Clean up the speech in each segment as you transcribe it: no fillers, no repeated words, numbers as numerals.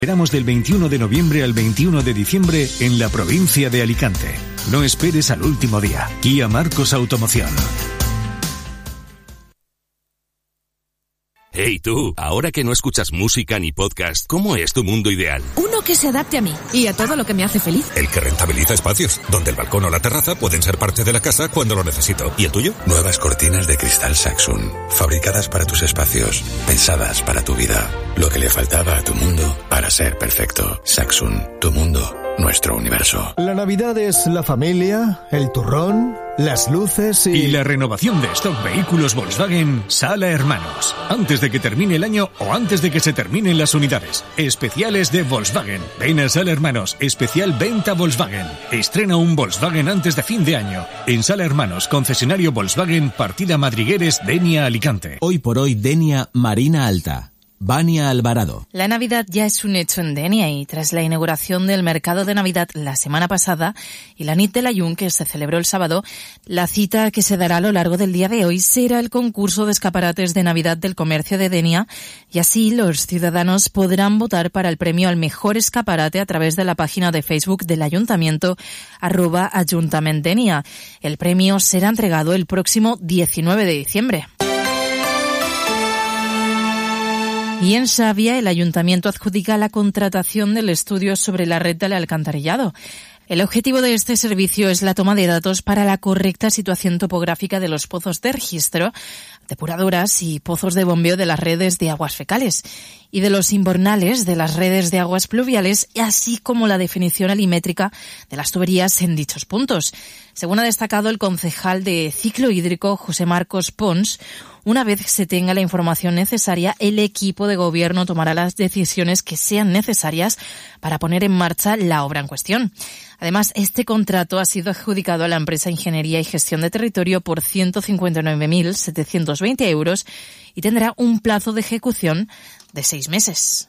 Esperamos del 21 de noviembre al 21 de diciembre en la provincia de Alicante. No esperes al último día. Kia Marcos Automoción. Hey tú, ahora que no escuchas música ni podcast, ¿cómo es tu mundo ideal? Uno que se adapte a mí y a todo lo que me hace feliz. El que rentabiliza espacios, donde el balcón o la terraza pueden ser parte de la casa cuando lo necesito. ¿Y el tuyo? Nuevas cortinas de cristal Saxon, fabricadas para tus espacios, pensadas para tu vida. Lo que le faltaba a tu mundo para ser perfecto. Saxon, tu mundo, nuestro universo. La Navidad es la familia, el turrón, las luces y la renovación de stock vehículos Volkswagen Sala Hermanos. Antes de que termine el año o antes de que se terminen las unidades. Especiales de Volkswagen. Ven a Sala Hermanos, especial venta Volkswagen. Estrena un Volkswagen antes de fin de año. En Sala Hermanos, concesionario Volkswagen, partida Madrigueres, Denia, Alicante. Hoy por hoy, Denia, Marina Alta. Vania Alvarado. La Navidad ya es un hecho en Denia y tras la inauguración del mercado de Navidad la semana pasada y la nit de l'Ajun que se celebró el sábado, la cita que se dará a lo largo del día de hoy será el concurso de escaparates de Navidad del comercio de Denia y así los ciudadanos podrán votar para el premio al mejor escaparate a través de la página de Facebook del Ayuntamiento @AjuntamentDenia. El premio será entregado el próximo 19 de diciembre. Y en Xàbia, el Ayuntamiento adjudica la contratación del estudio sobre la red del alcantarillado. El objetivo de este servicio es la toma de datos para la correcta situación topográfica de los pozos de registro, depuradoras y pozos de bombeo de las redes de aguas fecales y de los invernales de las redes de aguas pluviales, así como la definición alimétrica de las tuberías en dichos puntos. Según ha destacado el concejal de Ciclo Hídrico, José Marcos Pons, una vez se tenga la información necesaria, el equipo de gobierno tomará las decisiones que sean necesarias para poner en marcha la obra en cuestión. Además, este contrato ha sido adjudicado a la empresa Ingeniería y Gestión de Territorio por 159.720 euros y tendrá un plazo de ejecución de 6 meses.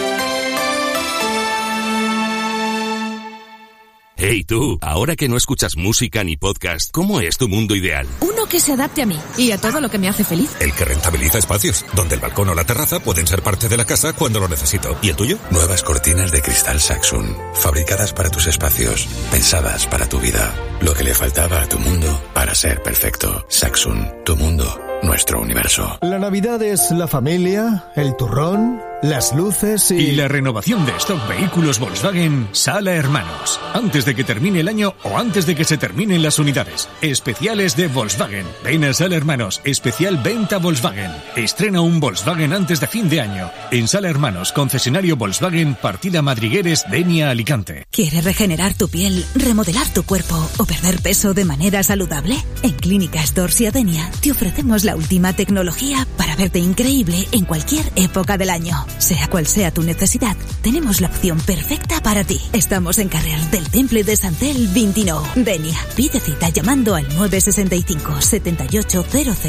Hey tú, ahora que no escuchas música ni podcast, ¿cómo es tu mundo ideal? Uno que se adapte a mí y a todo lo que me hace feliz. El que rentabiliza espacios, donde el balcón o la terraza pueden ser parte de la casa cuando lo necesito. ¿Y el tuyo? Nuevas cortinas de cristal Saxon, fabricadas para tus espacios, pensadas para tu vida. Lo que le faltaba a tu mundo para ser perfecto. Saxon, tu mundo, nuestro universo. La Navidad es la familia, el turrón, las luces y la renovación de stock vehículos Volkswagen Sala Hermanos. Antes de que termine el año o antes de que se terminen las unidades. Especiales de Volkswagen. Ven a Sala Hermanos, especial venta Volkswagen. Estrena un Volkswagen antes de fin de año. En Sala Hermanos, concesionario Volkswagen, partida Madrigueres, Denia, Alicante. ¿Quieres regenerar tu piel, remodelar tu cuerpo o perder peso de manera saludable? En Clínicas Dorsia Denia te ofrecemos la última tecnología para verte increíble en cualquier época del año. Sea cual sea tu necesidad, tenemos la opción perfecta para ti. Estamos en carrer del Temple de Santel 29. Denia. Pide cita llamando al 965 78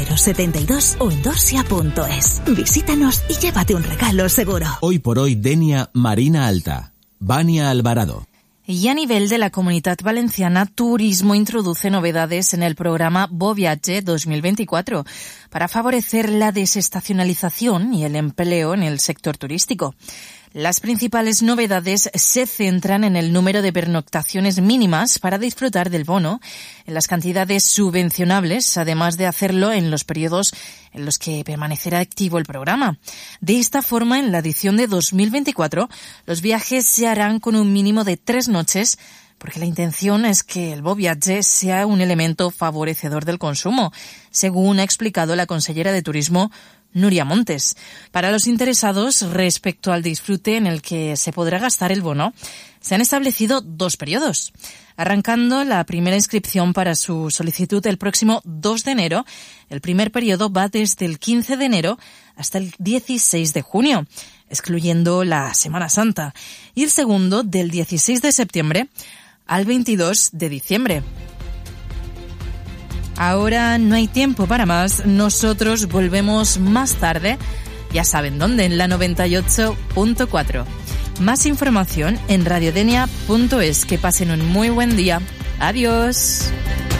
0072 o en dorsia.es. Visítanos y llévate un regalo seguro. Hoy por hoy, Denia, Marina Alta. Vania Alvarado. Y a nivel de la Comunitat Valenciana, Turismo introduce novedades en el programa Bo Viatge 2024 para favorecer la desestacionalización y el empleo en el sector turístico. Las principales novedades se centran en el número de pernoctaciones mínimas para disfrutar del bono, en las cantidades subvencionables, además de hacerlo en los periodos en los que permanecerá activo el programa. De esta forma, en la edición de 2024, los viajes se harán con un mínimo de 3 noches, porque la intención es que el Bo Viatge sea un elemento favorecedor del consumo, según ha explicado la consellera de Turismo, Núria Montes. Para los interesados, respecto al disfrute en el que se podrá gastar el bono, se han establecido 2 periodos. Arrancando la primera inscripción para su solicitud el próximo 2 de enero, el primer periodo va desde el 15 de enero hasta el 16 de junio, excluyendo la Semana Santa, y el segundo del 16 de septiembre al 22 de diciembre. Ahora no hay tiempo para más, nosotros volvemos más tarde, ya saben dónde, en la 98.4. Más información en radiodenia.es. Que pasen un muy buen día. Adiós.